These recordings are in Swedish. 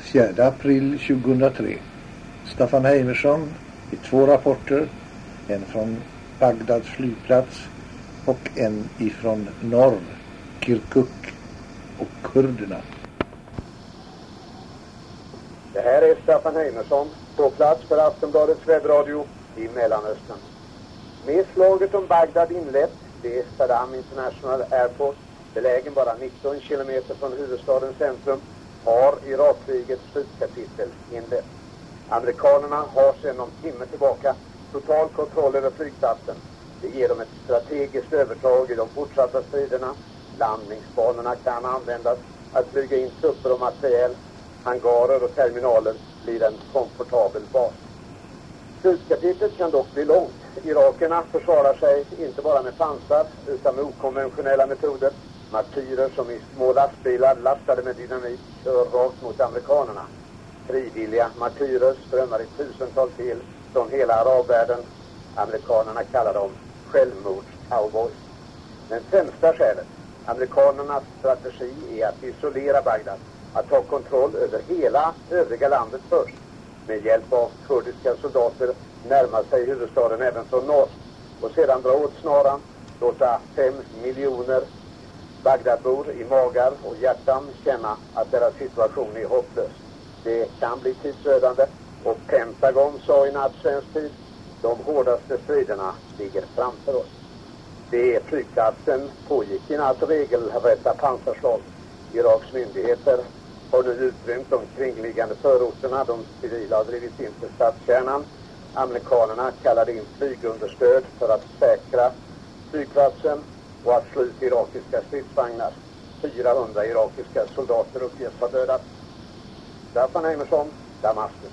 4 april 2003. Staffan Heimersson i 2 rapporter, en från Bagdads flygplats och en ifrån norr, Kirkuk och kurderna. Det här är Staffan Heimersson på plats för Aftonbladets webbradio i Mellanöstern. Med slaget om Bagdad inlett, det är Saddam International Airport, belägen bara 19 kilometer från huvudstadens centrum, har Irakkrigets slutkapitel inlett. Amerikanerna har sedan någon timme tillbaka total kontroll över flygplatsen. Det ger dem ett strategiskt övertag i de fortsatta striderna. Landningsbanorna kan användas att flyga in trupper och materiel. Hangarer och terminaler blir en komfortabel bas. Slutkapitlet kan dock bli långt. Irakerna försvarar sig inte bara med pansar utan med okonventionella metoder. Martyrer som i små lastbilar lastade med dynamit kör rakt mot amerikanerna. Frivilliga martyrer strömmar i tusentals till från hela arabvärlden. Amerikanerna kallar dem självmordscowboys. Men främsta skälet, amerikanernas strategi, är att isolera Bagdad. Att ta kontroll över hela övriga landet först. Med hjälp av kurdiska soldater närma sig huvudstaden även från norr. Och sedan dra åt snaran, låta 5 miljoner Bagdadbor i magar och hjärtan känna att deras situation är hopplös. Det kan bli tidsödande och Pentagon sa i natt svensk tid, de hårdaste striderna ligger framför oss. Det är flygplatsen pågick i natt regelrätta pansarslag. Iraks myndigheter har nu utrymt de kringliggande förorterna. De civila har drivits in till stadskärnan. Amerikanerna kallade in flygunderstöd för att säkra flygplatsen och att slå ut irakiska stridsvagnar. 400 irakiska soldater uppges ha dödats. Staffan Heimersson, Damaskus.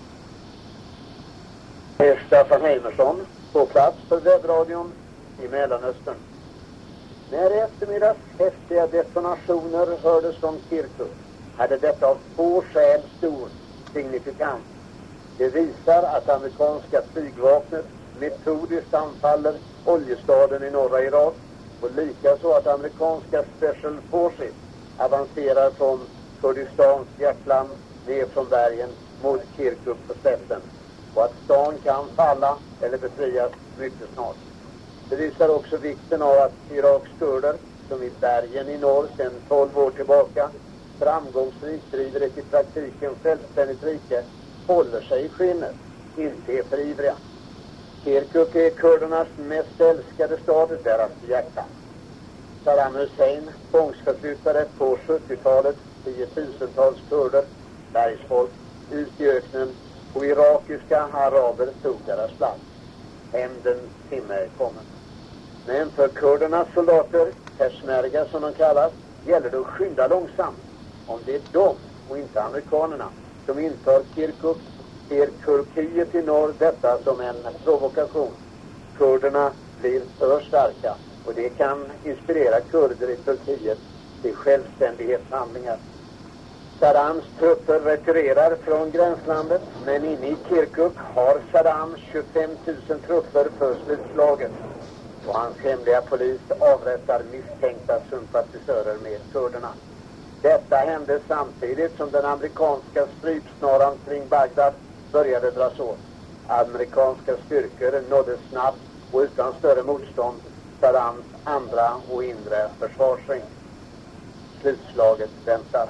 Det är Staffan Heimersson på plats för webbradion i Mellanöstern. När i eftermiddags häftiga detonationer hördes från Kirkuk hade detta av 2 skäl stor signifikans. Det visar att amerikanska flygvapnet metodiskt anfaller oljestaden i norra Irak och likaså att amerikanska Special Forces avancerar från Kurdistans hjärtland ner från bergen mot Kirkuk på slätten och att stan kan falla eller befrias mycket snart. Det visar också vikten av att Iraks kurder, som i bergen i norr sedan 12 år tillbaka framgångsrikt driver ett i praktiken självständigt rike, håller sig i skinnet, inte är för ivriga. Kirkuk är kurdernas mest älskade stad, deras hjärta. Saddam Hussein tvångsförflyttade på 70-talet 10-tusentals kurder, bergsfolk, ut i öknen och irakiska araber tog deras plats. Hämndens timme är kommen. Men för kurdernas soldater, persmerga som de kallas, gäller det att skynda långsamt. Om det är de och inte amerikanerna som intar Kirkuk, ser Turkiet i norr detta som en provokation. Kurderna blir för starka och det kan inspirera kurder i Turkiet till självständighetshandlingar. Saddams trupper retirerar från gränslandet, men inne i Kirkuk har Saddam 25 000 trupper för slutslaget. Och hans hemliga polis avrättar misstänkta sympatisörer med kurderna. Detta hände samtidigt som den amerikanska strypsnaran kring Bagdad började dras åt. Amerikanska styrkor nådde snabbt och utan större motstånd Saddams andra och inre försvarsring. Slutslaget väntar.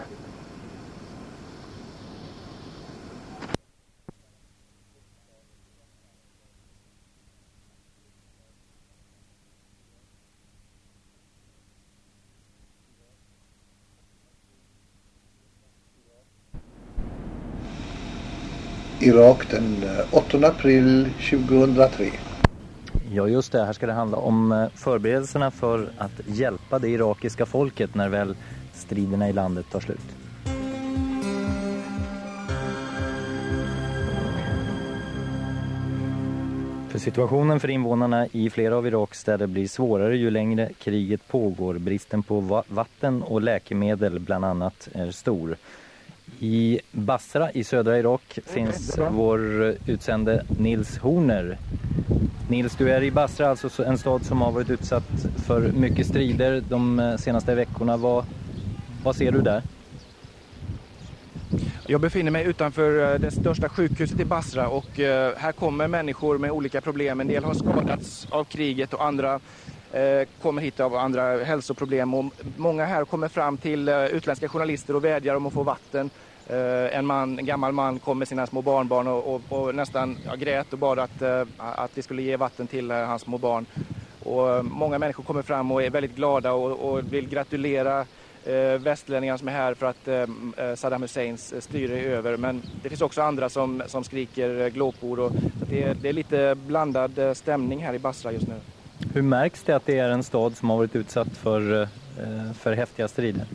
Irak den 8 april 2003. Ja just det, här ska det handla om förberedelserna för att hjälpa det irakiska folket när väl striderna i landet tar slut. För situationen för invånarna i flera av Iraks städer blir svårare ju längre kriget pågår. Bristen på vatten och läkemedel bland annat är stor. I Basra i södra Irak finns vår utsände Nils Horner. Nils, du är i Basra, alltså en stad som har varit utsatt för mycket strider de senaste veckorna. Vad ser du där? Jag befinner mig utanför det största sjukhuset i Basra och här kommer människor med olika problem. En del har skadats av kriget och andra kommer hit av andra hälsoproblem. Och många här kommer fram till utländska journalister och vädjar om att få vatten. En gammal man kom med sina små barnbarn och nästan grät och bad att vi skulle ge vatten till hans små barn. Och många människor kommer fram och är väldigt glada och vill gratulera västlänningar som är här för att Saddam Husseins styre är över. Men det finns också andra som skriker glåpord. Och det är lite blandad stämning här i Basra just nu. Hur märks det att det är en stad som har varit utsatt för häftiga strider?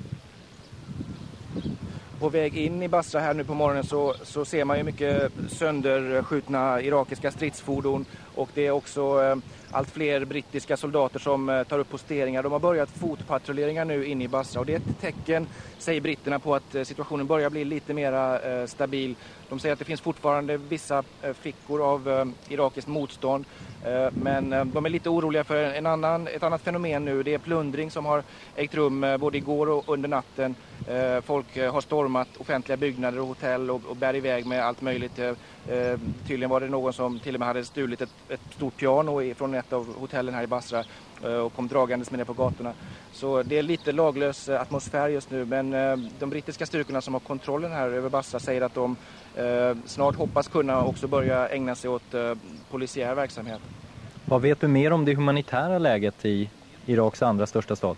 På väg in i Basra här nu på morgonen så ser man ju mycket sönderskjutna irakiska stridsfordon och det är också allt fler brittiska soldater som tar upp posteringar. De har börjat fotpatrulleringar nu inne i Basra och det är ett tecken, säger britterna, på att situationen börjar bli lite mer stabil. De säger att det finns fortfarande vissa fickor av irakiskt motstånd, men de är lite oroliga för ett annat fenomen nu. Det är plundring som har ägt rum både igår och under natten. Folk har stormat offentliga byggnader och hotell och bär iväg med allt möjligt. Tydligen var det någon som till och med hade stulit ett stort piano från ett av hotellen här i Basra och kom dragandes med det på gatorna. Så det är lite laglös atmosfär just nu, men de brittiska styrkorna som har kontrollen här över Basra säger att de snart hoppas kunna också börja ägna sig åt polisiär verksamhet. Vad vet du mer om det humanitära läget i Iraks andra största stad?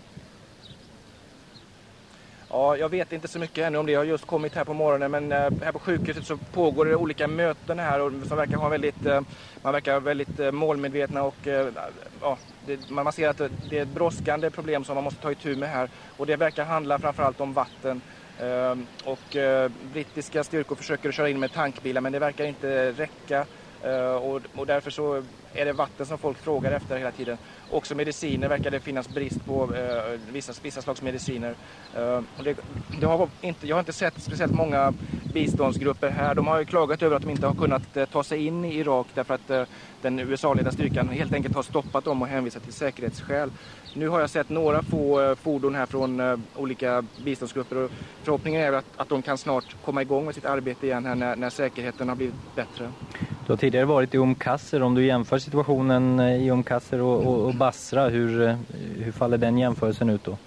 Ja, jag vet inte så mycket ännu om det. Jag har just kommit här på morgonen, men här på sjukhuset så pågår det olika möten här och som verkar ha man verkar väldigt målmedvetna och man ser att det är ett brådskande problem som man måste ta itu med här och det verkar handla framförallt om vatten. Och brittiska styrkor försöker köra in med tankbilar, men det verkar inte räcka och därför så är det vatten som folk frågar efter hela tiden. Också mediciner verkar det finnas brist på, vissa slags mediciner. Jag har inte sett speciellt många biståndsgrupper här. De har ju klagat över att de inte har kunnat ta sig in i Irak därför att den USA-ledda styrkan helt enkelt har stoppat dem och hänvisat till säkerhetsskäl. Nu har jag sett några få fordon här från olika biståndsgrupper och förhoppningen är att de kan snart komma igång med sitt arbete igen här när säkerheten har blivit bättre. Du har tidigare varit i Qasr. Om du jämför situationen i Qasr och Basra, hur faller den jämförelsen ut då?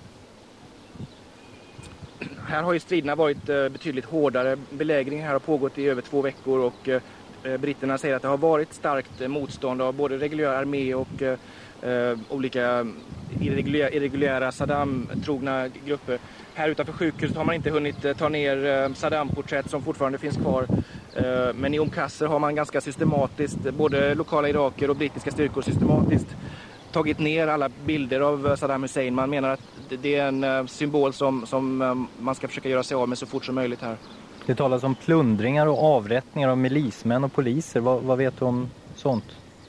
Här har ju striderna varit betydligt hårdare. Belägringen här har pågått i över 2 veckor och britterna säger att det har varit starkt motstånd av både reguljär armé och olika irreguljära Saddam-trogna grupper. Här utanför sjukhuset har man inte hunnit ta ner Saddam-porträtt som fortfarande finns kvar. Men i Qasr har man ganska systematiskt, både lokala iraker och brittiska styrkor systematiskt tagit ner alla bilder av Saddam Hussein. Man menar att det är en symbol som man ska försöka göra sig av med så fort som möjligt här. Det talas om plundringar och avrättningar av milismän och poliser. Vad vet du om sånt?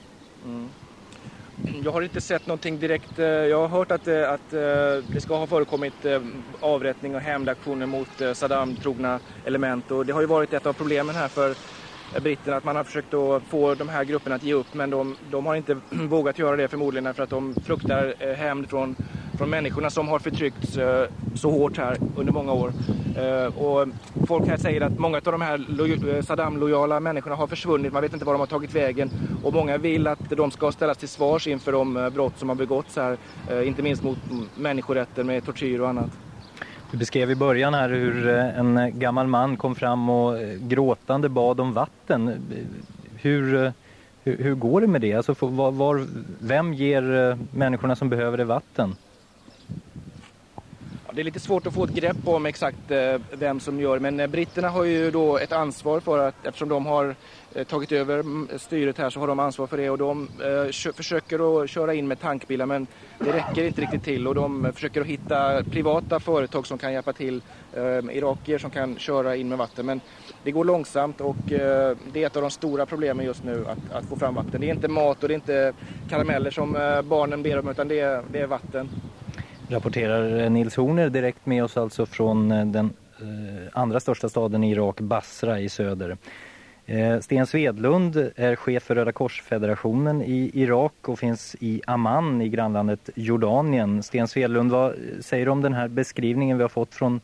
Jag har inte sett någonting direkt. Jag har hört att det ska ha förekommit avrättning och hämndaktioner mot Saddam-trogna element. Och det har ju varit ett av problemen här för britterna, att man har försökt att få de här grupperna att ge upp. Men de har inte vågat göra det förmodligen för att de fruktar hämnd från människorna som har förtryckts så hårt här under många år. Och folk här säger att många av de här Saddam-lojala människorna har försvunnit. Man vet inte var de har tagit vägen. Och många vill att de ska ställas till svars inför de brott som har begåtts här. Inte minst mot människorätten med tortyr och annat. Du beskrev i början här hur en gammal man kom fram och gråtande bad om vatten. Hur går det med det? Alltså, vem ger människorna som behöver det vatten? Det är lite svårt att få ett grepp om exakt vem som gör, men britterna har ju då ett ansvar för att, eftersom de har tagit över styret här, så har de ansvar för det och de försöker att köra in med tankbilar, men det räcker inte riktigt till och de försöker att hitta privata företag som kan hjälpa till, irakier som kan köra in med vatten, men det går långsamt och det är ett av de stora problemen just nu att få fram vatten. Det är inte mat och det är inte karameller som barnen ber om, utan det är vatten. Rapporterar Nils Horner direkt med oss alltså från den andra största staden i Irak, Basra i söder. Sten Svedlund är chef för Röda Korsfederationen i Irak och finns i Amman i grannlandet Jordanien. Sten Svedlund, vad säger du om den här beskrivningen vi har fått från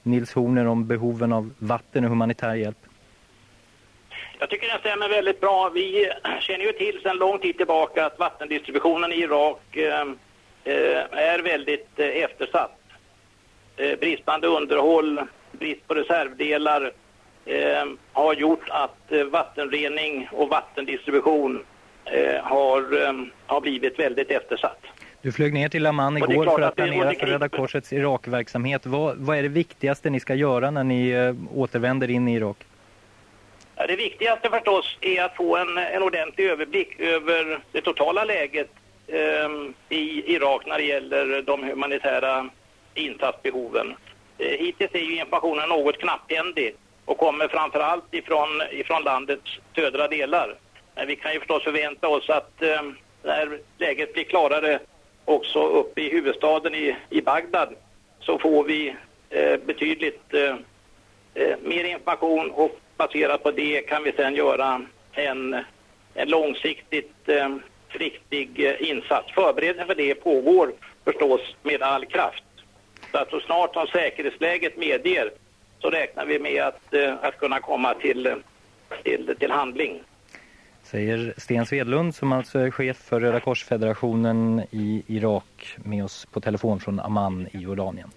Nils Horner om behoven av vatten och humanitär hjälp? Jag tycker det stämmer väldigt bra. Vi känner ju till sedan lång tid tillbaka att vattendistributionen i Irak är väldigt eftersatt. Bristande underhåll, brist på reservdelar har gjort att vattenrening och vattendistribution har blivit väldigt eftersatt. Du flög ner till Amman igår för att planera för Röda Korsets Irakverksamhet. Vad är det viktigaste ni ska göra när ni återvänder in i Irak? Ja, det viktigaste förstås är att få en ordentlig överblick över det totala läget i Irak när det gäller de humanitära insatsbehoven. Hittills är ju informationen något knapphändig och kommer framförallt ifrån landets södra delar. Men vi kan ju förstås förvänta oss att när läget blir klarare också uppe i huvudstaden i Bagdad så får vi betydligt mer information, och baserat på det kan vi sedan göra en långsiktigt riktig insats. Förberedelsen för det pågår förstås med all kraft. Så att så snart som säkerhetsläget medger så räknar vi med att kunna komma till handling. Säger Sten Svedlund, som alltså är chef för Röda Korsfederationen i Irak, med oss på telefon från Amman i Jordanien.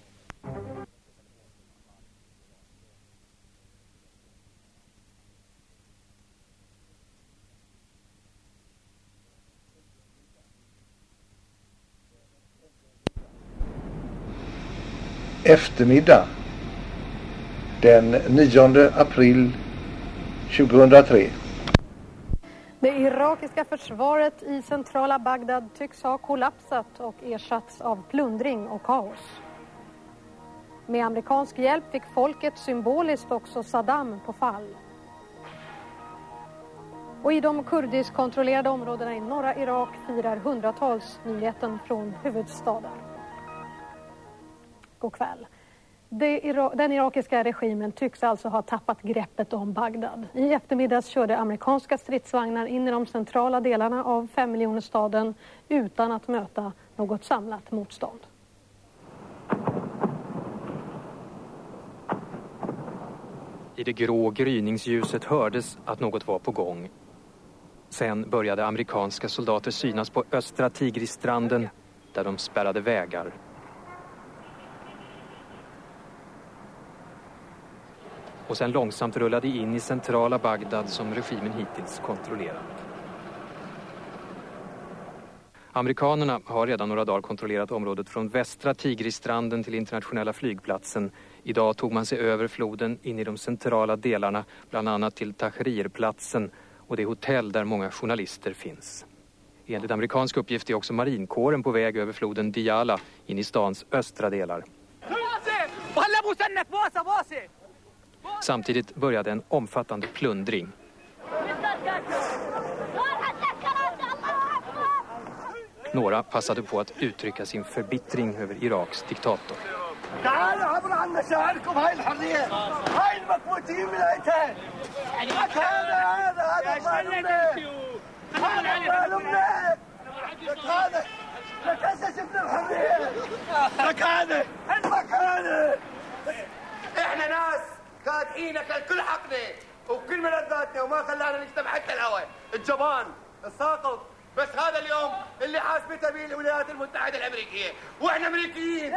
Eftermiddag den 9 april 2003. Det irakiska försvaret i centrala Bagdad tycks ha kollapsat och ersatts av plundring och kaos. Med amerikansk hjälp fick folket symboliskt också Saddam på fall. Och i de kurdisk kontrollerade områdena i norra Irak firar hundratals nyheten från huvudstaden. God kväll. Den irakiska regimen tycks alltså ha tappat greppet om Bagdad. I eftermiddags körde amerikanska stridsvagnar in i de centrala delarna av 5-miljonersstaden utan att möta något samlat motstånd. I det grå gryningsljuset hördes att något var på gång. Sen började amerikanska soldater synas på östra Tigrisstranden där de spärrade vägar. Och sen långsamt rullade in i centrala Bagdad som regimen hittills kontrollerat. Amerikanerna har redan några dagar kontrollerat området från västra Tigrisstranden till internationella flygplatsen. Idag tog man sig över floden in i de centrala delarna, bland annat till Tahrirplatsen och det hotell där många journalister finns. Enligt amerikansk uppgift är också marinkåren på väg över floden Diyala in i stans östra delar. Samtidigt började en omfattande plundring. Några passade på att uttrycka sin förbittring över Iraks diktator. كادحينك الكل حقنا وكل ملذاتنا وما خلانا نكتب حتى الهواء الجبان الساقط بس هذا اليوم اللي حاسبته به الولايات المتحدة الأمريكية واحنا امريكيين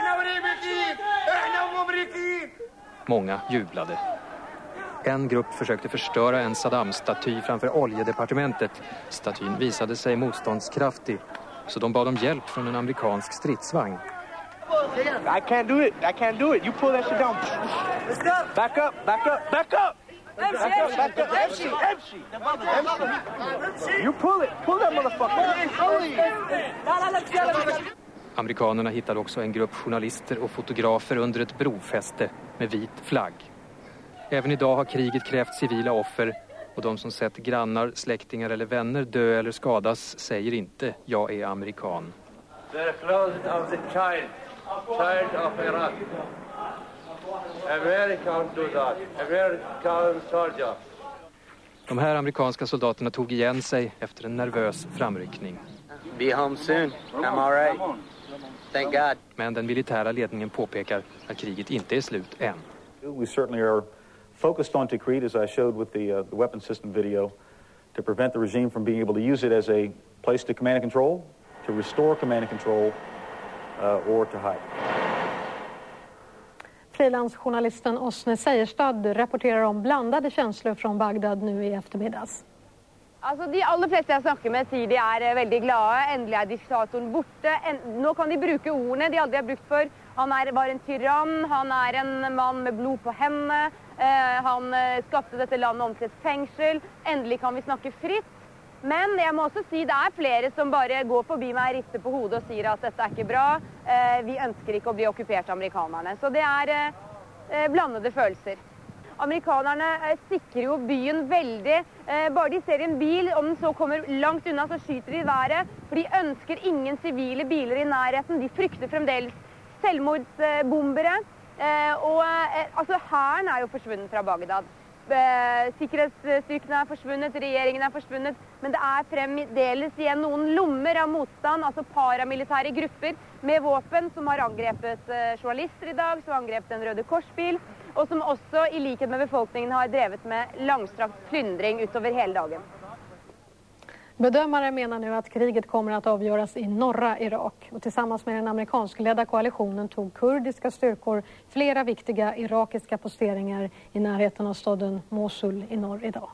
احنا امريكيين. Många jublade. En grupp försökte förstöra en Saddam-staty framför oljedepartementet. Statyn visade sig motståndskraftig, så de bad om hjälp från en amerikansk stridsvagn. I can't do it. You pull that shit down. Back up. You pull that motherfucker. Amerikanerna hittade också en grupp journalister och fotografer under ett brofäste med vit flagg. Även idag har kriget krävt civila offer, och de som sett grannar, släktingar eller vänner dö eller skadas säger inte "jag är amerikan". The clothes of the child of Iraq. America won't do that. American soldier. De här amerikanska soldaterna tog igen sig efter en nervös framryckning. Be home soon. I'm all right. Thank God. Men den militära ledningen påpekar att kriget inte är slut än. We certainly are focused on Tikrit, as I showed with the weapon system video, to prevent the regime from being able to use it as a place to command and control, to restore command and control, or to hide. Frilansjournalisten Osne Seierstad rapporterar om blandade känslor från Bagdad nu i eftermiddags. Altså, de aller fleste jeg snakker med sier de er veldig glade. Endelig er diktatoren borte. Nå kan de bruke ordene de aldri har brukt før. Han var en tyrann, han er en mann med blod på hendene. Han skapte dette landet om til et fengsel. Endelig kan vi snakke fritt. Men jeg må også si det er flere som bare går forbi meg, rister på hodet og sier at dette er ikke bra. Vi ønsker ikke å bli okkupert av amerikanerne. Så det er blandede følelser. Amerikanerne sikrer jo byen veldig. Bare de ser en bil, om den så kommer langt unna, så skyter de i været. For de ønsker ingen sivile biler i nærheten. De frykter fremdeles selvmordsbombere. Og altså, hæren er jo forsvunnet fra Bagdad. Sikkerhetsstyrkene er forsvunnet, regjeringen er forsvunnet. Men det er fremdeles igjen noen lommer av motstand, altså paramilitære grupper med våpen som har angrepet journalister i dag, som har angrepet en Røde Korsbil, og som også i likhet med befolkningen har drevet med langstrakt plyndring utover hele dagen. Bedömare menar nu att kriget kommer att avgöras i norra Irak. Och tillsammans med den amerikanskledda koalitionen tog kurdiska styrkor flera viktiga irakiska posteringar i närheten av staden Mosul i norr idag.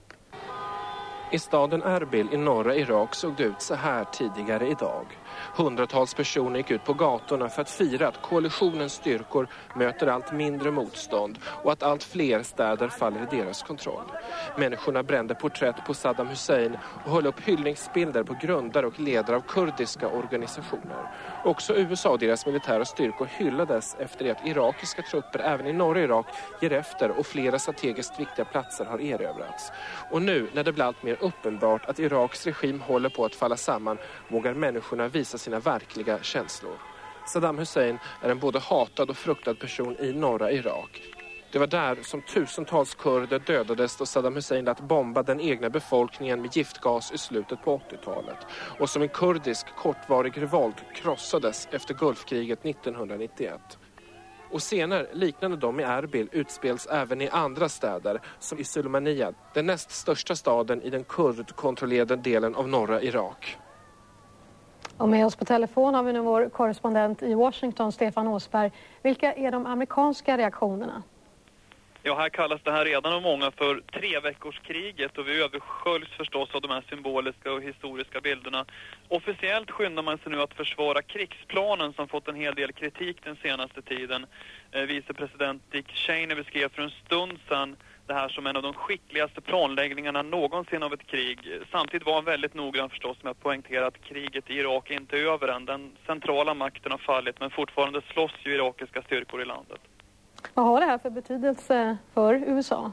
I staden Erbil i norra Irak såg det ut så här tidigare idag. Hundratals personer gick ut på gatorna för att fira att koalitionens styrkor möter allt mindre motstånd och att allt fler städer faller i deras kontroll. Människorna brände porträtt på Saddam Hussein och höll upp hyllningsbilder på grundare och ledare av kurdiska organisationer. Också USA och deras militära styrkor hyllades efter det att irakiska trupper även i norra Irak ger efter och flera strategiskt viktiga platser har erövrats. Och nu när det blir allt mer uppenbart att Iraks regim håller på att falla samman vågar människorna visa sina verkliga känslor. Saddam Hussein är en både hatad och fruktad person i norra Irak. Det var där som tusentals kurder dödades då Saddam Hussein lät bomba den egna befolkningen med giftgas i slutet på 80-talet. Och som en kurdisk kortvarig revolt krossades efter Gulfkriget 1991. Och scener liknande de i Erbil utspels även i andra städer som i Sulaymaniyah, den näst största staden i den kurdkontrollerade delen av norra Irak. Och med oss på telefon har vi nu vår korrespondent i Washington, Stefan Åsberg. Vilka är de amerikanska reaktionerna? Ja, här kallas det här redan av många för 3-veckorskriget och vi översköljs förstås av de här symboliska och historiska bilderna. Officiellt skyndar man sig nu att försvara krigsplanen som fått en hel del kritik den senaste tiden. Vicepresident Dick Cheney beskrev för en stund sedan det här som en av de skickligaste planläggningarna någonsin av ett krig. Samtidigt var han väldigt noggrann förstås med att poängtera att kriget i Irak inte är över än. Den centrala makten har fallit men fortfarande slåss ju irakiska styrkor i landet. Vad har det här för betydelse för USA?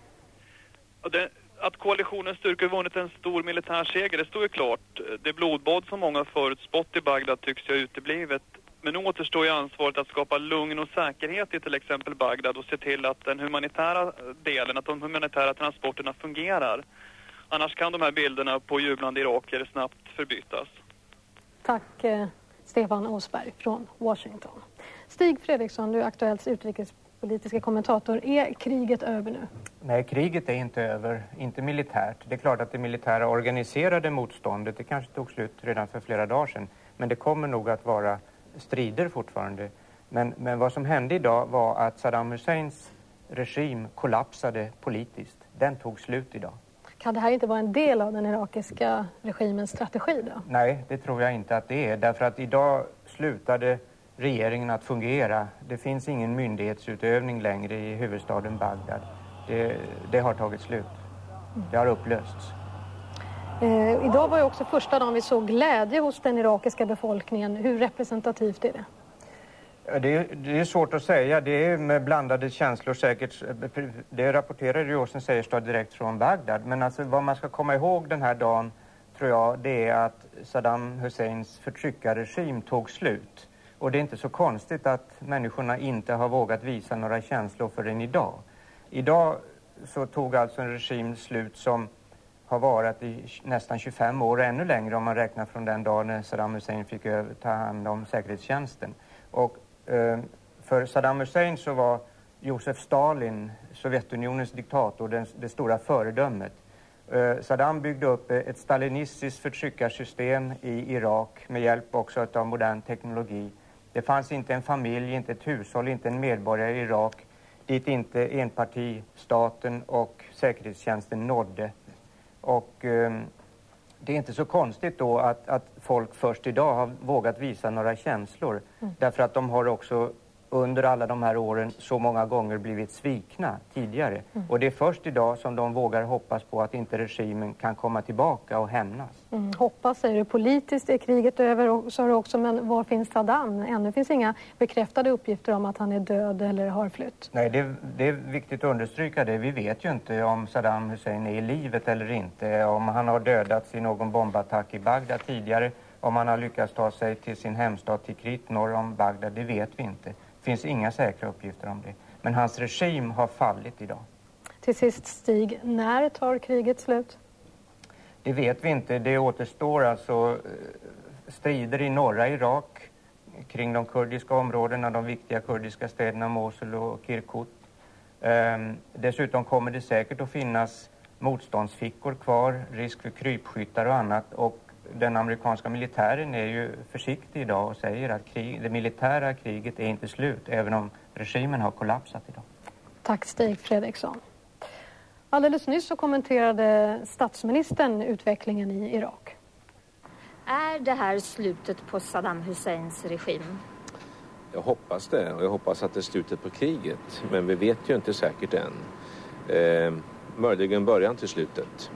Att koalitionens styrkor vunnit en stor militär seger, det står ju klart. Det blodbad som många förutspått i Bagdad tycks ju ha uteblivit. Men nu återstår ju ansvaret att skapa lugn och säkerhet i till exempel Bagdad och se till att den humanitära delen, att de humanitära transporterna fungerar. Annars kan de här bilderna på jublande iraker snabbt förbytas. Tack Stefan Åsberg från Washington. Stig Fredriksson, du är Aktuellts utrikespolitiska kommentator. Är kriget över nu? Nej, kriget är inte över. Inte militärt. Det är klart att det militära organiserade motståndet, det kanske tog slut redan för flera dagar sedan. Men det kommer nog att vara strider fortfarande. Men vad som hände idag var att Saddam Husseins regim kollapsade politiskt. Den tog slut idag. Kan det här inte vara en del av den irakiska regimens strategi då? Nej, det tror jag inte att det är. Därför att idag slutade regeringen att fungera. Det finns ingen myndighetsutövning längre i huvudstaden Bagdad. Det har tagit slut. Det har upplösts. Idag var ju också första dagen vi såg glädje hos den irakiska befolkningen. Hur representativt är det? Det är svårt att säga. Det är med blandade känslor säkert. Det rapporterar ju Osne Seierstad direkt från Bagdad. Men alltså vad man ska komma ihåg den här dagen tror jag det är att Saddam Husseins förtryckarregim tog slut. Och det är inte så konstigt att människorna inte har vågat visa några känslor förrän idag. Idag så tog alltså en regim slut som har varit i nästan 25 år, ännu längre om man räknar från den dagen när Saddam Hussein fick ta hand om säkerhetstjänsten. Och för Saddam Hussein så var Josef Stalin, Sovjetunionens diktator, det stora föredömet. Saddam byggde upp ett stalinistiskt förtryckarsystem i Irak med hjälp också av modern teknologi. Det fanns inte en familj, inte ett hushåll, inte en medborgare i Irak dit inte enpartistaten och säkerhetstjänsten nådde. Och det är inte så konstigt då att folk först idag har vågat visa några känslor. Därför att de har också under alla de här åren så många gånger blivit svikna tidigare. Och det är först idag som de vågar hoppas på att inte regimen kan komma tillbaka och hämnas. Hoppas säger du. Politiskt är kriget över, och så är det också, men var finns Saddam? Ännu finns inga bekräftade uppgifter om att han är död eller har flytt. Nej, det är viktigt att understryka det. Vi vet ju inte om Saddam Hussein är i livet eller inte. Om han har dödats i någon bombattack i Bagdad tidigare. Om han har lyckats ta sig till sin hemstad Tikrit norr om Bagdad, det vet vi inte. Det finns inga säkra uppgifter om det. Men hans regim har fallit idag. Till sist Stig, när tar kriget slut? Det vet vi inte. Det återstår alltså strider i norra Irak kring de kurdiska områdena, de viktiga kurdiska städerna Mosul och Kirkuk. Dessutom kommer det säkert att finnas motståndsfickor kvar, risk för krypskyttar och annat. Och den amerikanska militären är ju försiktig idag och säger att det militära kriget är inte slut, även om regimen har kollapsat idag. Tack Stig Fredriksson. Alldeles nyss så kommenterade statsministern utvecklingen i Irak. Är det här slutet på Saddam Husseins regim? Jag hoppas det, och jag hoppas att det är slutet på kriget. Men vi vet ju inte säkert än. Möjligen början till slutet.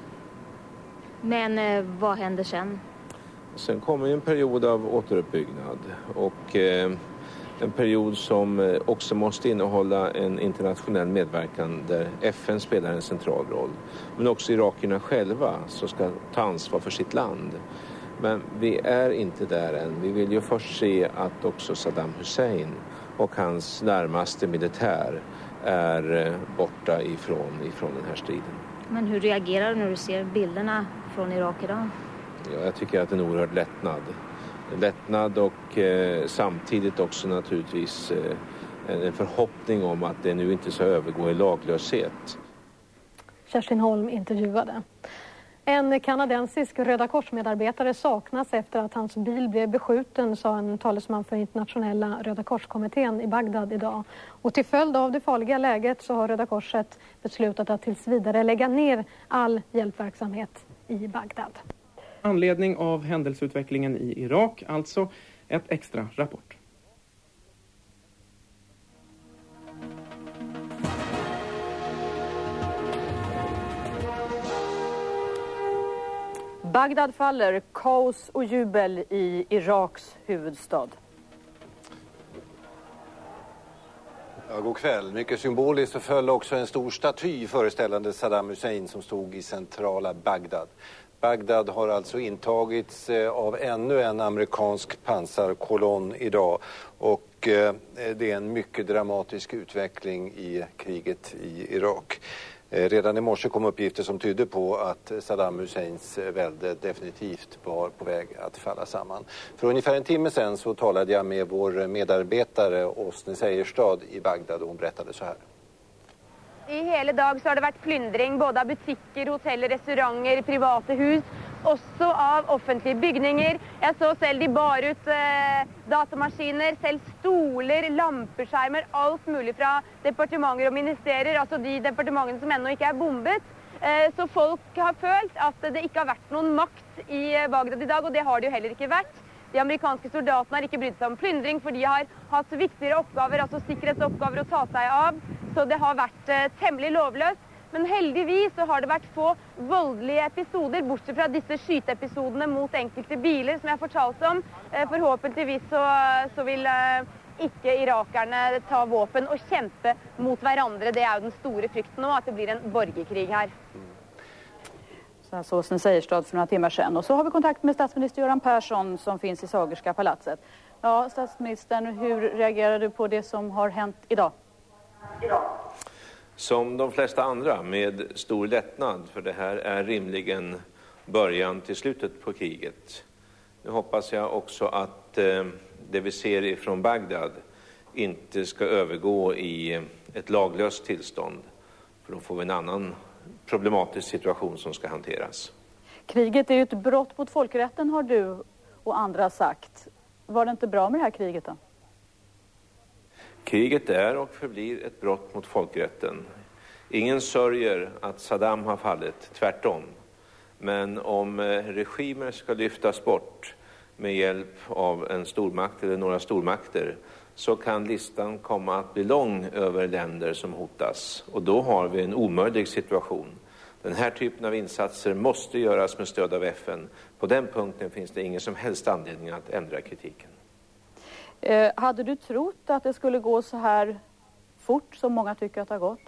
Men vad händer sen? Sen kommer en period av återuppbyggnad. Och en period som också måste innehålla en internationell medverkan där FN spelar en central roll. Men också irakierna själva som ska ta ansvar för sitt land. Men vi är inte där än. Vi vill ju först se att också Saddam Hussein och hans närmaste militär är borta ifrån den här striden. Men hur reagerar du när du ser bilderna från Irak idag? Ja, jag tycker att det är en oerhörd lättnad. Lättnad och samtidigt också naturligtvis en förhoppning om att det nu inte ska övergå i laglöshet. Kerstin Holm intervjuade. En kanadensisk Röda Korsmedarbetare saknas efter att hans bil blev beskjuten, sa en talesman för internationella Röda Korskommittén i Bagdad idag. Och till följd av det farliga läget så har Röda Korset beslutat att tills vidare lägga ner all hjälpverksamhet i Bagdad. Anledning av händelseutvecklingen i Irak, alltså ett extra rapport. Bagdad faller, kaos och jubel i Iraks huvudstad. Ja, god kväll. Mycket symboliskt så föll också en stor staty föreställande Saddam Hussein som stod i centrala Bagdad. Bagdad har alltså intagits av ännu en amerikansk pansarkolonn idag och det är en mycket dramatisk utveckling i kriget i Irak. Redan i morse kom uppgifter som tydde på att Saddam Husseins välde definitivt var på väg att falla samman. För ungefär en timme sedan så talade jag med vår medarbetare Åsne Seierstad i Bagdad och hon berättade så här. I hela dag så har det varit plyndring både av butiker, hotell, restauranger, privata hus, också av offentliga byggningar. Jag såg själv de bar ut datamaskiner, själv stolar, lampeskärmar, allt möjligt från departementer och ministerier, alltså de departementen som ännu inte är bombat. Så folk har följt att det inte har varit någon makt i Bagdad idag och det har det ju heller inte varit. De amerikanska soldaterna har inte brytt sig om plyndring för de har haft så viktigare uppgifter, alltså säkerhetsuppgifter att ta sig av. Så det har varit tämligen lovlöst. Men heldigvis så har det varit få våldliga episoder, bortsett från dessa skyteepisoderna mot enkelte bilar som jag fortalt om. Förhoppningsvis så vill inte irakerna ta vapen och kämpa mot varandra. Det är ju den stora frykten om att det blir en borgerkrig här. Så Åsne Seierstad för några timmar sedan. Och så har vi kontakt med statsminister Göran Persson som finns i Sagerska palatset. Ja, statsministern, hur reagerar du på det som har hänt idag? Som de flesta andra med stor lättnad, för det här är rimligen början till slutet på kriget. Nu hoppas jag också att det vi ser ifrån Bagdad inte ska övergå i ett laglöst tillstånd, för då får vi en annan problematisk situation som ska hanteras. Kriget är ju ett brott mot folkrätten, har du och andra sagt. Var det inte bra med det här kriget då? Kriget är och förblir ett brott mot folkrätten. Ingen sörjer att Saddam har fallit, tvärtom. Men om regimer ska lyftas bort med hjälp av en stormakt eller några stormakter, så kan listan komma att bli lång över länder som hotas. Och då har vi en omöjlig situation. Den här typen av insatser måste göras med stöd av FN. På den punkten finns det ingen som helst anledning att ändra kritiken. Hade du trott att det skulle gå så här fort som många tycker att det har gått?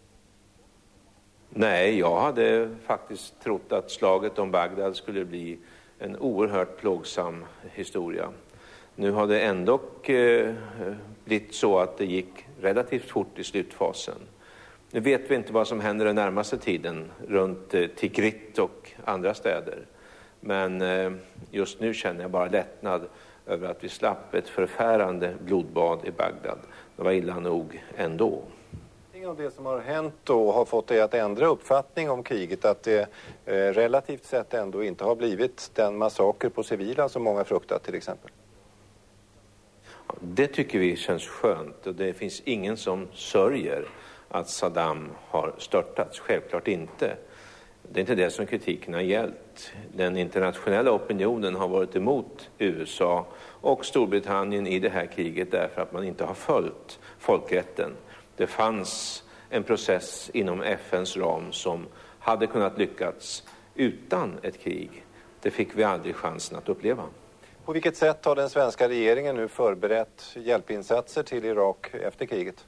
Nej, jag hade faktiskt trott att slaget om Bagdad skulle bli en oerhört plågsam historia. Nu har det ändå blivit så att det gick relativt fort i slutfasen. Nu vet vi inte vad som händer den närmaste tiden runt Tikrit och andra städer. Men just nu känner jag bara lättnad över att vi slapp ett förfärande blodbad i Bagdad. Det var illa nog ändå. Av det som har hänt då har fått dig att ändra uppfattning om kriget, att det relativt sett ändå inte har blivit den massaker på civila som många fruktat till exempel? Det tycker vi känns skönt, och det finns ingen som sörjer att Saddam har störtats. Självklart inte. Det är inte det som kritiken har gällt. Den internationella opinionen har varit emot USA och Storbritannien i det här kriget därför att man inte har följt folkrätten. Det fanns en process inom FNs ram som hade kunnat lyckats utan ett krig. Det fick vi aldrig chansen att uppleva. På vilket sätt har den svenska regeringen nu förberett hjälpinsatser till Irak efter kriget?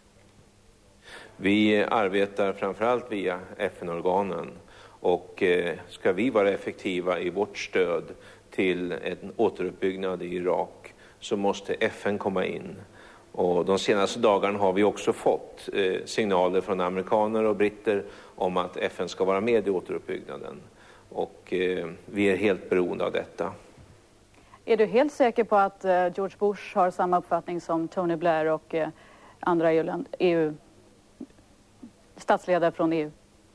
Vi arbetar framförallt via FN-organen, och ska vi vara effektiva i vårt stöd till en återuppbyggnad i Irak så måste FN komma in. Och de senaste dagarna har vi också fått signaler från amerikaner och britter om att FN ska vara med i återuppbyggnaden. Och vi är helt beroende av detta. Är du helt säker på att George Bush har samma uppfattning som Tony Blair och andra statsledare från EU?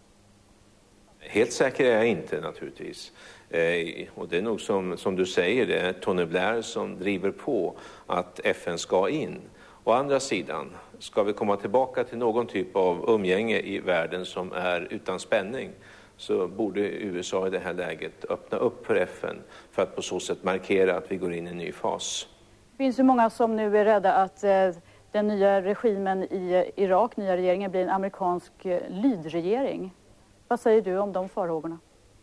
Helt säker är jag inte naturligtvis. Och det är nog som du säger, det är Tony Blair som driver på att FN ska in. Å andra sidan, ska vi komma tillbaka till någon typ av umgänge i världen som är utan spänning, så borde USA i det här läget öppna upp för FN för att på så sätt markera att vi går in i en ny fas. Det finns ju många som nu är rädda att den nya regimen i Irak, nya regeringen, blir en amerikansk lydregering. Vad säger du om de farhågorna?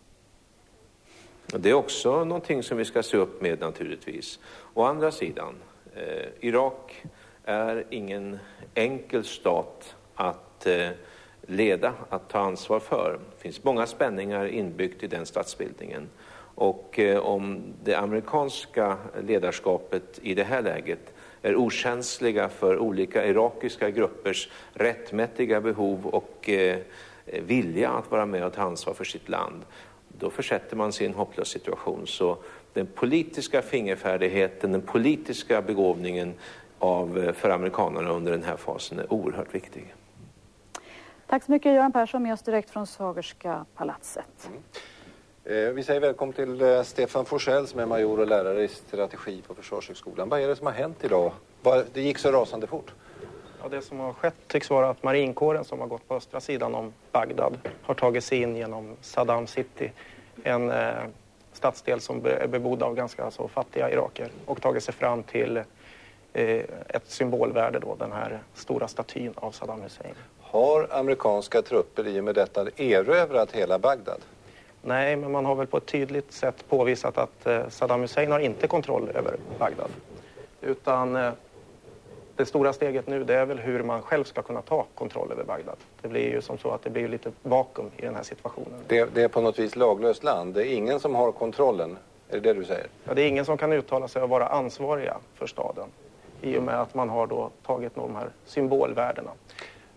Det är också någonting som vi ska se upp med naturligtvis. Å andra sidan, Irak är ingen enkel stat att leda, att ta ansvar för. Det finns många spänningar inbyggt i den statsbildningen. Och om det amerikanska ledarskapet i det här läget är okänsliga för olika irakiska gruppers rättmätiga behov och vilja att vara med och ta ansvar för sitt land, då försätter man sig i en hopplös situation. Så den politiska fingerfärdigheten, den politiska begåvningen för amerikanerna under den här fasen är oerhört viktig. Tack så mycket Göran Persson, med oss direkt från Sagerska palatset. Vi säger välkommen till Stefan Forsell som är major och lärare i strategi på Försvarshögskolan. Vad är det som har hänt idag? Det gick så rasande fort. Ja, det som har skett tycks vara att marinkåren som har gått på östra sidan om Bagdad har tagit sig in genom Saddam City, en stadsdel som är bebodd av ganska så fattiga iraker, och tagit sig fram till ett symbolvärde då, den här stora statyn av Saddam Hussein. Har amerikanska trupper i och med detta erövrat hela Bagdad? Nej, men man har väl på ett tydligt sätt påvisat att Saddam Hussein har inte kontroll över Bagdad. Utan det stora steget nu, det är väl hur man själv ska kunna ta kontroll över Bagdad. Det blir ju som så att det blir lite vakuum i den här situationen. Det är på något vis laglöst land. Det är ingen som har kontrollen. Är det du säger? Ja, det är ingen som kan uttala sig och vara ansvariga för staden. I och med att man har då tagit de här symbolvärdena.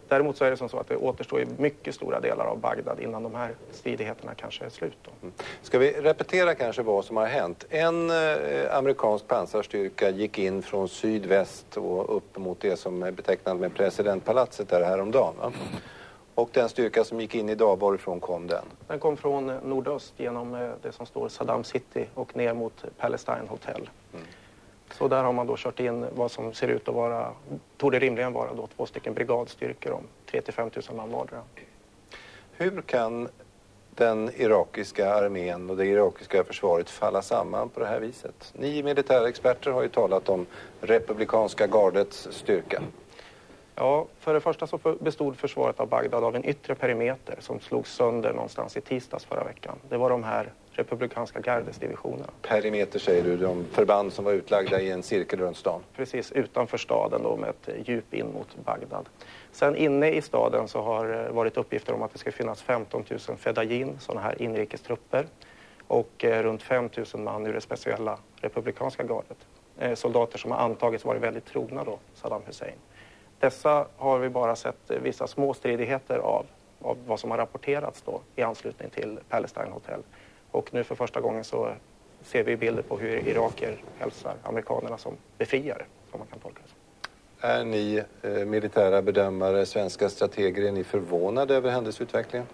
Däremot så är det som så att det återstår ju mycket stora delar av Bagdad innan de här stridigheterna kanske är slut då. Ska vi repetera kanske vad som har hänt? En amerikansk pansarstyrka gick in från sydväst och upp mot det som är betecknat med presidentpalatset där häromdagen, va? Och den styrka som gick in idag, varifrån kom den? Den kom från nordöst genom det som står Saddam City och ner mot Palestine Hotel. Så där har man då kört in vad som ser ut att vara, tog det rimligen vara då 2 stycken brigadstyrkor om 3-5 000 man vardera. Hur kan den irakiska armén och det irakiska försvaret falla samman på det här viset? Ni militärexperter har ju talat om republikanska gardets styrka. Ja, för det första så bestod försvaret av Bagdad av en yttre perimeter som slogs sönder någonstans i tisdags förra veckan. Det var de här republikanska gardesdivisionerna. Perimeter säger du, de förband som var utlagda i en cirkel runt stan? Precis, utanför staden då med ett djup in mot Bagdad. Sen inne i staden så har varit uppgifter om att det ska finnas 15 000 fedayeen, sådana här inrikestrupper. Och runt 5 000 man ur det speciella republikanska gardet. Soldater som har antagits varit väldigt trogna då, Saddam Hussein. Dessa har vi bara sett vissa små stridigheter av vad som har rapporterats då i anslutning till Palestine Hotel. Och nu för första gången så ser vi bilder på hur iraker hälsar amerikanerna som befriare, som man kan tolka det som. Är ni militära bedömare, svenska strateger, är ni förvånade över händelseutvecklingen?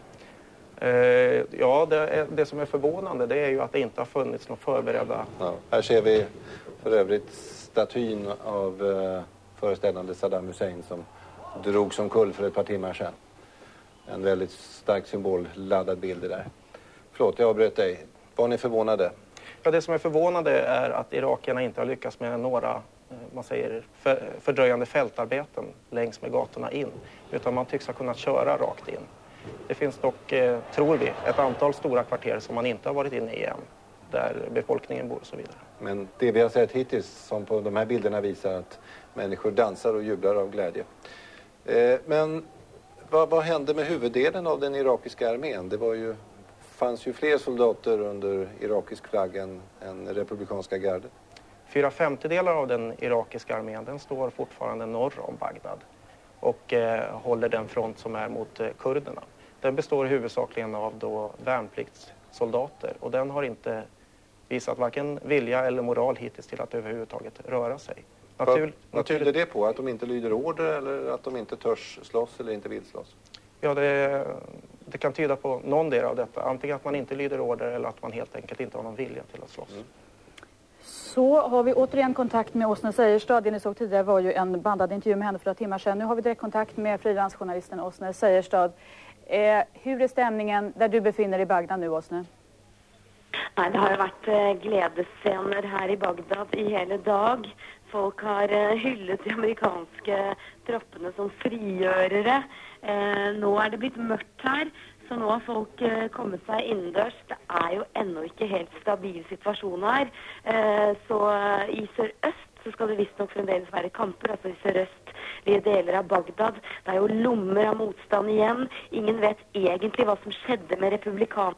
Ja, det som är förvånande det är ju att det inte har funnits några förberedda... Ja, här ser vi för övrigt statyn av föreställande Saddam Hussein som drog som kull för ett par timmar sedan. En väldigt stark symbolladdad bild där. Förlåt, jag avbröt dig. Var ni förvånade? Ja, det som är förvånande är att irakierna inte har lyckats med några fördröjande fältarbeten längs med gatorna in. Utan man tycks ha kunnat köra rakt in. Det finns dock, tror vi, ett antal stora kvarter som man inte har varit inne i än. Där befolkningen bor och så vidare. Men det vi har sett hittills, som på de här bilderna visar att människor dansar och jublar av glädje. Men vad hände med huvuddelen av den irakiska armén? Det fanns ju fler soldater under irakisk flagg än republikanska gardet. 4/5 av den irakiska armén den står fortfarande norr om Bagdad och håller den front som är mot kurderna. Den består huvudsakligen av då värnpliktssoldater och den har inte visat varken vilja eller moral hittills till att överhuvudtaget röra sig. Vad tyder det på? Att de inte lyder order eller att de inte törs slåss eller inte vill slåss? Ja, det kan tyda på någon del av detta. Antingen att man inte lyder order eller att man helt enkelt inte har någon vilja till att slåss. Så har vi återigen kontakt med Åsne Seierstad. Det ni såg tidigare var ju en bandad intervju med henne för några timmar sedan. Nu har vi direkt kontakt med frilansjournalisten Åsne Seierstad. Hur är stämningen där du befinner dig i Bagdad nu, Åsne? Det har varit glädjesscener här i Bagdad i hela dag. Folk har hyllet de amerikanska trupperna som frigörare. Nu är det blivit mörkt här, så nu har folk kommit sig indörs. Det är ju ännu inte helt stabil situation här. Så i söröst så ska det visst nog fremdeles vara kamper, alltså i söröstliga delar av Bagdad. Det är ju lommor av motstånd igen. Ingen vet egentligen vad som skedde med republikanerna.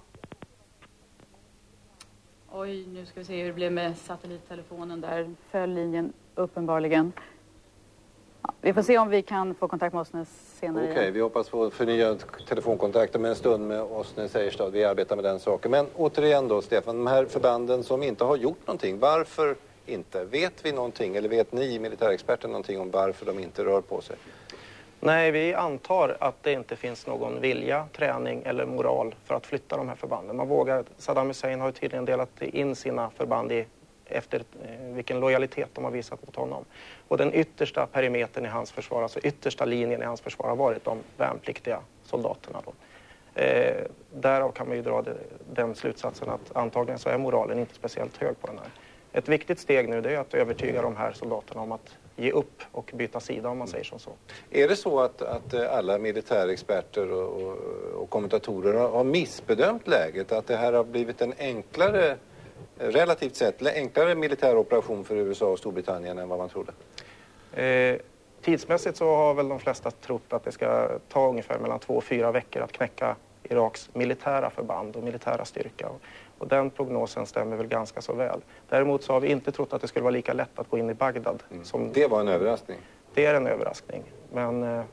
Oj, nu ska vi se hur det blev med satellittelefonen där. Föll linjen uppenbarligen. Ja, vi får se om vi kan få kontakt med Åsne senare. Okej, vi hoppas på förnyad telefonkontakt om en stund med Åsne Seierstad. Vi arbetar med den saken. Men återigen då, Stefan, de här förbanden som inte har gjort någonting, varför inte? Vet vi någonting, eller vet ni militärexperter någonting om varför de inte rör på sig? Nej, vi antar att det inte finns någon vilja, träning eller moral för att flytta de här förbanden. Saddam Hussein har ju tydligen delat in sina förband efter vilken lojalitet de har visat mot honom. Och den yttersta perimetern i hans försvar, alltså yttersta linjen i hans försvar har varit de värnpliktiga soldaterna då. Därav kan man ju dra den slutsatsen att antagligen så är moralen inte speciellt hög på den här. Ett viktigt steg nu det är att övertyga de här soldaterna om att ge upp och byta sida om man säger som så. Är det så att alla militärexperter och kommentatorer har missbedömt läget? Att det här har blivit en enklare, relativt sett enklare militär operation för USA och Storbritannien än vad man trodde? Tidsmässigt så har väl de flesta trott att det ska ta ungefär mellan 2 och 4 veckor att knäcka Iraks militära förband och militära styrka. Och den prognosen stämmer väl ganska så väl. Däremot så har vi inte trott att det skulle vara lika lätt att gå in i Bagdad. Det var en överraskning? Det är en överraskning. Men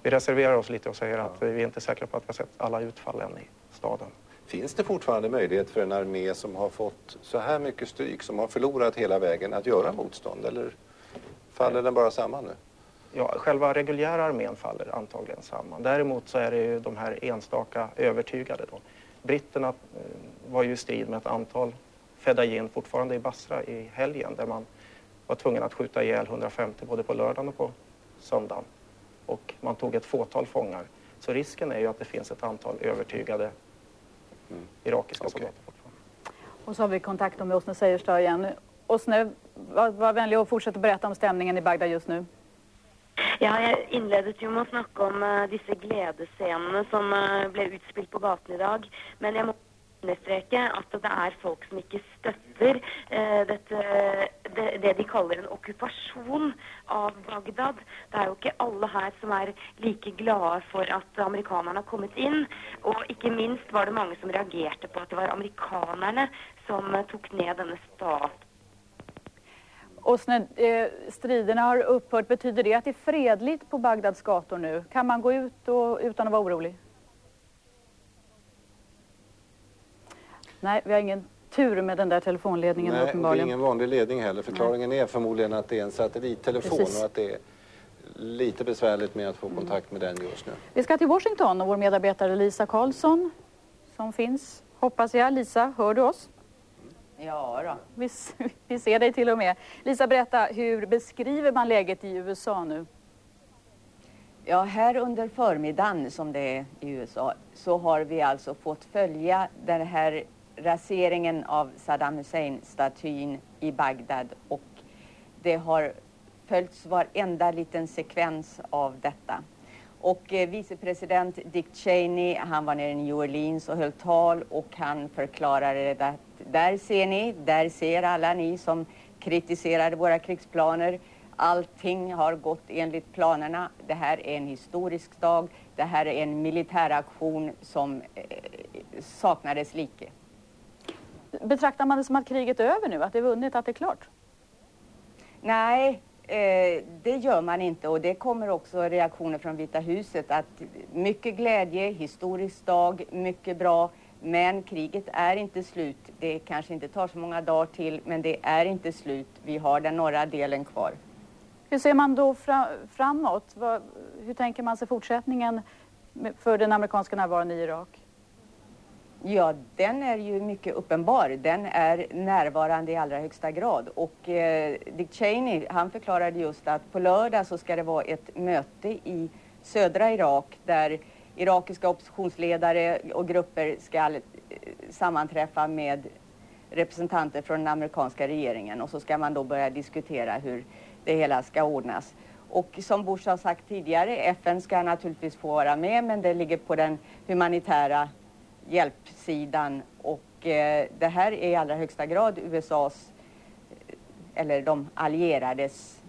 vi reserverar oss lite och säger att vi är inte säkra på att vi har sett alla utfall än i staden. Finns det fortfarande möjlighet för en armé som har fått så här mycket stryk, som har förlorat hela vägen, att göra motstånd? Eller faller den bara samman nu? Ja, själva reguljära armén faller antagligen samman. Däremot så är det ju de här enstaka övertygade då. Britterna var ju i strid med ett antal Fedayeen fortfarande i Basra i helgen, där man var tvungen att skjuta ihjäl 150 både på lördagen och på söndagen. Och man tog ett fåtal fångar. Så risken är ju att det finns ett antal övertygade irakiska soldater fortfarande. Och så har vi kontakt med Åsne Seierstad igen. Åsne, var vänlig och fortsätt berätta om stämningen i Bagdad just nu. Ja, jeg innledet jo med å snakke om disse gledesscenene som ble utspilt på gaten i dag. Men jeg må understreke at det er folk som ikke støtter det de kaller en okkupasjon av Bagdad. Det er jo ikke alle her som er like glade for at amerikanerne har kommet inn. Og ikke minst var det mange som reagerte på at det var amerikanerne som tok ned denne staten. Åsne, striderna har upphört. Betyder det att det är fredligt på Bagdads gator nu? Kan man gå ut utan att vara orolig? Nej, vi har ingen tur med den där telefonledningen. Nej, uppenbarligen. Det är ingen vanlig ledning heller. Förklaringen är förmodligen att det är en satellittelefon. Precis. Och att det är lite besvärligt med att få kontakt med den just nu. Vi ska till Washington och vår medarbetare Lisa Karlsson som finns. Hoppas jag. Lisa, hör du oss? Ja då. Vi ser dig till och med. Lisa, berätta, hur beskriver man läget i USA nu? Ja, här under förmiddagen som det är i USA så har vi alltså fått följa den här raseringen av Saddam Hussein-statyn i Bagdad, och det har följts varenda liten sekvens av detta. Och vicepresident Dick Cheney, han var nere i New Orleans och höll tal, och han förklarade att där ser ni, där ser alla ni som kritiserade våra krigsplaner. Allting har gått enligt planerna. Det här är en historisk dag. Det här är en militäraktion som saknades like. Betraktar man det som att kriget är över nu? Att det är vunnit, att det är klart? Nej, det gör man inte, och det kommer också reaktioner från Vita huset att mycket glädje, historisk dag, mycket bra, men kriget är inte slut. Det kanske inte tar så många dagar till, men det är inte slut. Vi har den norra delen kvar. Hur ser man då framåt? Hur tänker man sig fortsättningen för den amerikanska närvaron i Irak? Ja, den är ju mycket uppenbar. Den är närvarande i allra högsta grad. Och Dick Cheney, han förklarade just att på lördag så ska det vara ett möte i södra Irak där irakiska oppositionsledare och grupper ska sammanträffa med representanter från den amerikanska regeringen. Och så ska man då börja diskutera hur det hela ska ordnas. Och som Bush har sagt tidigare, FN ska naturligtvis få vara med, men det ligger på den humanitära hjälpsidan, och det här är i allra högsta grad USAs eller de allierades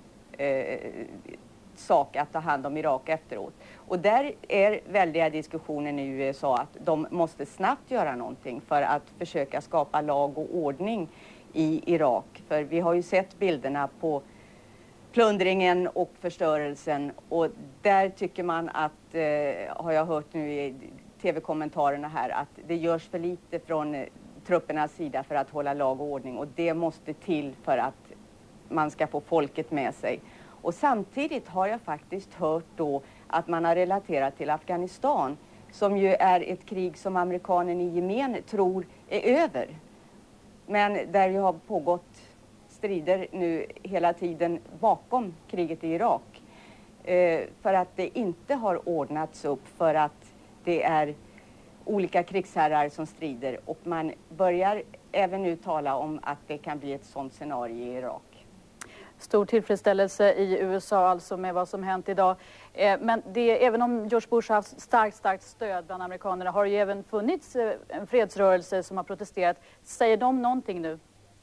sak att ta hand om Irak efteråt. Och där är väldiga diskussionen i USA att de måste snabbt göra någonting för att försöka skapa lag och ordning i Irak. För vi har ju sett bilderna på plundringen och förstörelsen, och där tycker man att, har jag hört nu i tv-kommentarerna här, att det görs för lite från truppernas sida för att hålla lag och ordning, och det måste till för att man ska få folket med sig. Och samtidigt har jag faktiskt hört då att man har relaterat till Afghanistan, som ju är ett krig som amerikanen i gemen tror är över, men där ju har pågått strider nu hela tiden bakom kriget i Irak, för att det inte har ordnats upp, för att det är olika krigsherrar som strider, och man börjar även nu tala om att det kan bli ett sådant scenario i Irak. Stor tillfredsställelse i USA alltså med vad som hänt idag. Men det, även om George Bush har haft starkt stöd bland amerikanerna, har det ju även funnits en fredsrörelse som har protesterat. Säger de någonting nu?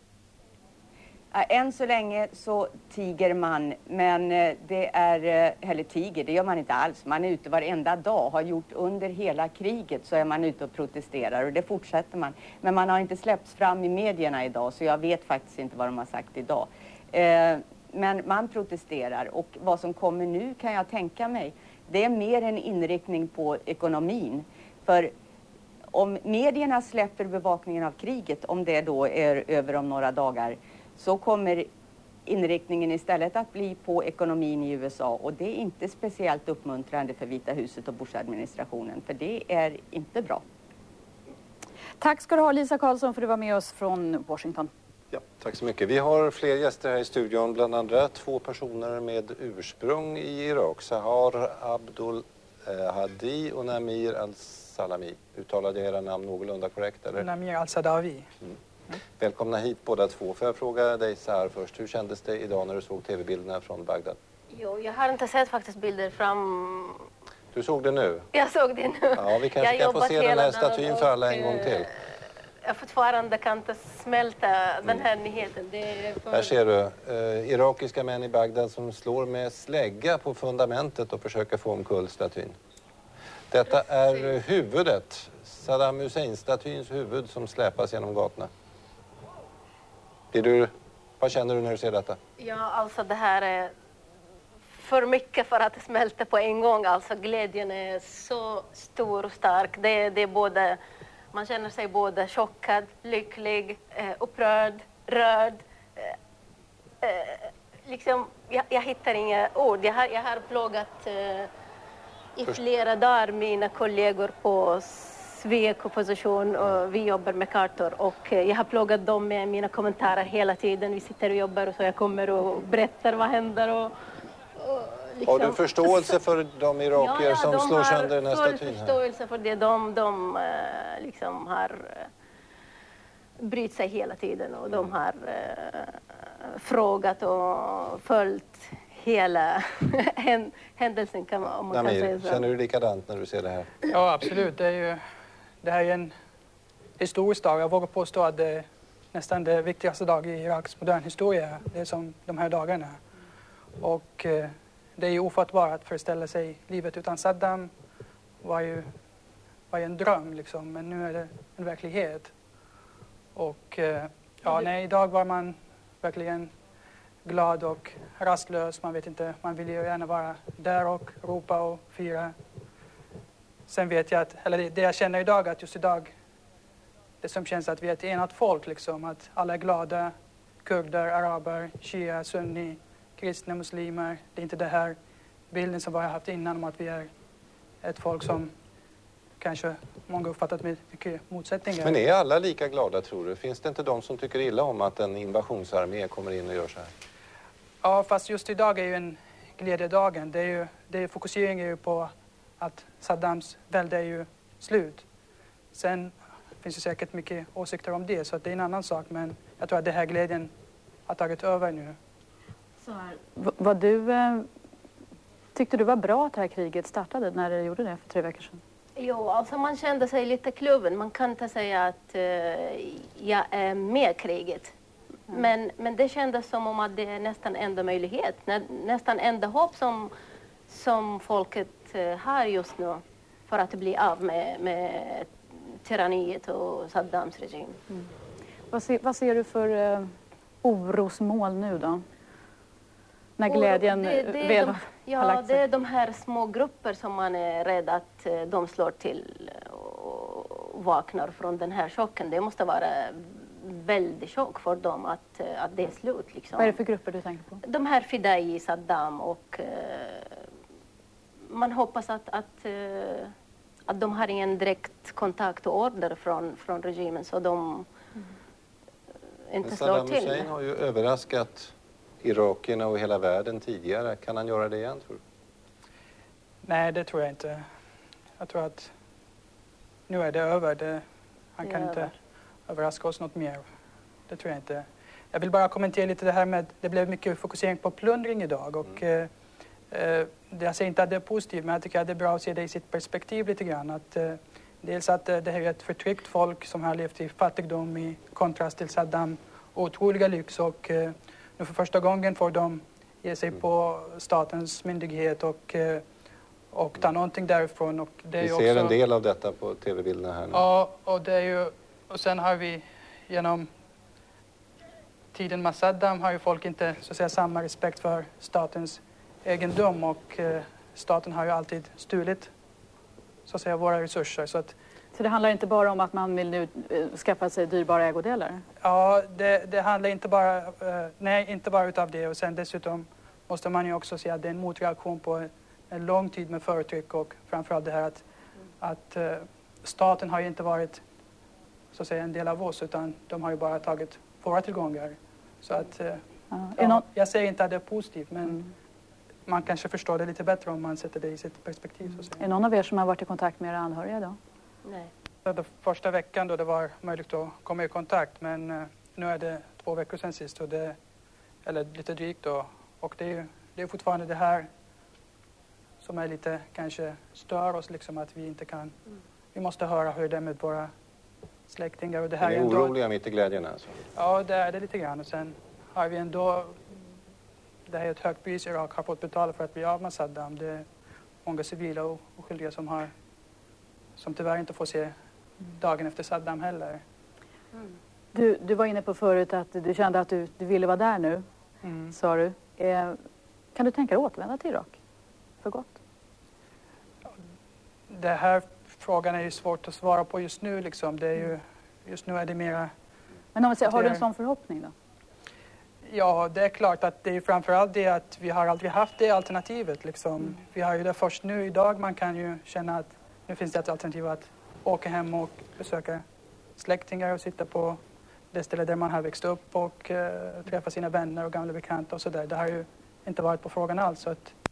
Än så länge så tiger man, men det är, eller tiger, det gör man inte alls. Man är ute varenda dag, har gjort under hela kriget, så är man ute och protesterar, och det fortsätter man. Men man har inte släppts fram i medierna idag, så jag vet faktiskt inte vad de har sagt idag. Men man protesterar, och vad som kommer nu kan jag tänka mig, Det är mer en inriktning på ekonomin. För om medierna släpper bevakningen av kriget, om det då är över om några dagar, så kommer inriktningen istället att bli på ekonomin i USA. Och det är inte speciellt uppmuntrande för Vita huset och Bush-administrationen, för det är inte bra. Tack ska du ha, Lisa Karlsson, för att du var med oss från Washington. Ja, tack så mycket. Vi har fler gäster här i studion, bland andra 2 personer med ursprung i Irak. Sahar Abdul Hadi och Namir Al-Salami. Uttalade era namn någorlunda korrekt, eller? Namir Al-Sadawi. Välkomna hit båda två. Får jag fråga dig Sahar först, hur kändes det idag när du såg tv-bilderna från Bagdad? Jo, jag har inte sett faktiskt bilder fram... Du såg det nu? Jag såg det nu. Ja, vi kanske kan få se den här statyn för alla en gång till. Jag fortfarande kan inte smälta den här nyheten. Det är för... Här ser du irakiska män i Bagdad som slår med slägga på fundamentet och försöker få omkull statyn. Detta är huvudet, Saddam Hussein-statyns huvud som släpas genom gatorna. Vad känner du när du ser detta? Ja, alltså det här är för mycket för att smälta på en gång. Alltså glädjen är så stor och stark. Det är både... Man känner sig både chockad, lycklig, upprörd, rörd. Liksom, jag hittar inga ord. Jag har plågat i flera dagar mina kollegor på Svek opposition och vi jobbar med kartor. Och jag har plågat dem med mina kommentarer hela tiden. Vi sitter och jobbar och så jag kommer och berättar vad händer. Har du förståelse för de irakier som slår sönder den här statyn? Jag har full förståelse för det. De liksom har brytt sig hela tiden och de har frågat och följt hela händelsen, om man kan säga så. Känner du likadant när du ser det här? Ja, absolut. Det här är en historisk dag. Jag vågar påstå att det är nästan det viktigaste dag i Iraks modern historia. Det är som de här dagarna. Och det är ju ofattbart att föreställa sig livet utan Saddam var ju en dröm liksom, men nu är det en verklighet. Och idag var man verkligen glad och rastlös. Man vet inte, man vill ju gärna vara där och ropa och fira. Sen vet jag det jag känner idag, att just idag, det som känns att vi är ett enat folk liksom, att alla är glada, kurder, araber, shia, sunni, kristna, muslimer. Det är inte det här bilden som vi har haft innan om att vi är ett folk som kanske många uppfattat med mycket motsättningar. Men är alla lika glada, tror du? Finns det inte de som tycker illa om att en invasionsarmé kommer in och gör så här? Ja, fast just idag är ju en glädjedagen. Fokuseringen är ju på att Saddams välde är ju slut. Sen finns det säkert mycket åsikter om det, så att det är en annan sak. Men jag tror att det här glädjen har tagit över nu. Tyckte du var bra att det här kriget startade när det gjorde det för 3 veckor sedan? Jo, alltså man kände sig lite kluven. Man kan inte säga att jag är med kriget. Men det kändes som om att det är nästan enda möjlighet. Nästan enda hopp som folket har just nu för att bli av med tyranniet och Saddams regim. Vad ser du för orosmål nu då? När glädjen väl har lagt sig? Det är de här små grupper som man är rädd att de slår till och vaknar från den här chocken. Det måste vara väldigt chock för dem att det är slut. Liksom. Vad är det för grupper du tänker på? De här Fidai, Saddam och man hoppas att de har ingen direkt kontakt och order från regimen så de inte slår till. Saddam Hussein har ju överraskat irakierna och hela världen tidigare. Kan han göra det igen, tror du? Nej, det tror jag inte. Jag tror att nu är det över. Han kan inte överraska oss något mer. Det tror jag inte. Jag vill bara kommentera lite det här med det blev mycket fokusering på plundring idag. Och, jag säger inte att det är positivt, men jag tycker att det är bra att se det i sitt perspektiv lite grann. Att, dels att det här är ett förtryckt folk som har levt i fattigdom i kontrast till Saddam. Otroliga lyx och nu för första gången får de ge sig på statens myndighet och ta någonting därifrån. Och det är vi ser också en del av detta på tv-bilderna här nu. Ja, och sen har vi genom tiden med Saddam har ju folk inte så att säga samma respekt för statens egendom och staten har ju alltid stulit så att säga våra resurser. Så det handlar inte bara om att man vill nu skaffa sig dyrbara ägodelar? Ja, det handlar inte bara utav det. Och sen dessutom måste man ju också se att det är en motreaktion på en lång tid med förtryck och framförallt det här att staten har ju inte varit så att säga en del av oss, utan de har ju bara tagit våra tillgångar. Så att jag säger inte att det är positivt, men man kanske förstår det lite bättre om man sätter det i sitt perspektiv. Så att säga. Är någon av er som har varit i kontakt med era anhöriga då? Nej. Den första veckan då det var möjligt att komma i kontakt, men nu är det 2 veckor sedan sist, eller lite drygt då. Och det är fortfarande det här som är lite kanske stör oss, liksom att vi inte kan, vi måste höra hur det är med våra släktingar. Och det här är ändå, oroliga mitt i glädjen alltså? Ja, det är det lite grann. Och sen har vi ändå, det här är ett högt pris Irak har fått betala för att bli av med Saddam. Det är många civila och oskyldiga som tyvärr inte får se dagen efter Saddam heller. Du var inne på förut att du kände att du ville vara där nu, sa du. Kan du tänka dig att återvända till Irak för gott? Det här frågan är ju svårt att svara på just nu. Liksom. Det är ju, just nu är det mera... Men om vi säger, har du en sån förhoppning då? Ja, det är klart att det är framförallt det att vi har aldrig haft det alternativet. Liksom. Vi har ju det först nu idag. Man kan ju känna att nu finns det ett alternativ att åka hem och besöka släktingar och sitta på det ställe där man har växt upp och träffa sina vänner och gamla bekanta och sådär. Det har ju inte varit på frågan alls. Så att